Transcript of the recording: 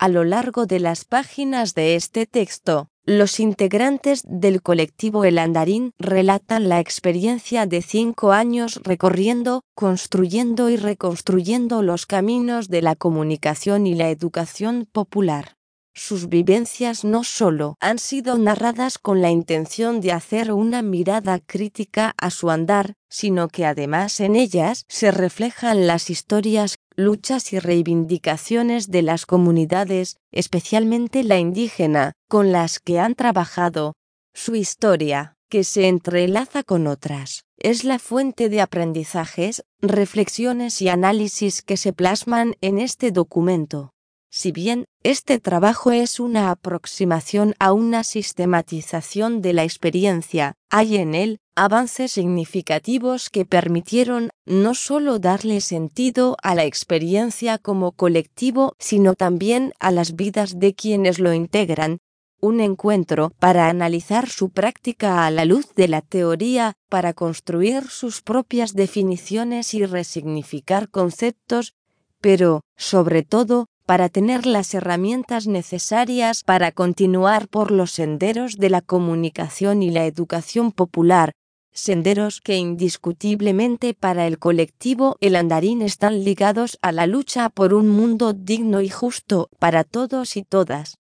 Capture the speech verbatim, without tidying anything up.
A lo largo de las páginas de este texto, los integrantes del colectivo El Andarín relatan la experiencia de cinco años recorriendo, construyendo y reconstruyendo los caminos de la comunicación y la educación popular. Sus vivencias no solo han sido narradas con la intención de hacer una mirada crítica a su andar, sino que además en ellas se reflejan las historias, luchas y reivindicaciones de las comunidades, especialmente la indígena, con las que han trabajado. Su historia, que se entrelaza con otras, es la fuente de aprendizajes, reflexiones y análisis que se plasman en este documento. Si bien este trabajo es una aproximación a una sistematización de la experiencia, hay en él avances significativos que permitieron no solo darle sentido a la experiencia como colectivo, sino también a las vidas de quienes lo integran. Un encuentro para analizar su práctica a la luz de la teoría, para construir sus propias definiciones y resignificar conceptos, pero, sobre todo, para tener las herramientas necesarias para continuar por los senderos de la comunicación y la educación popular, senderos que indiscutiblemente para el colectivo El Andarín están ligados a la lucha por un mundo digno y justo para todos y todas.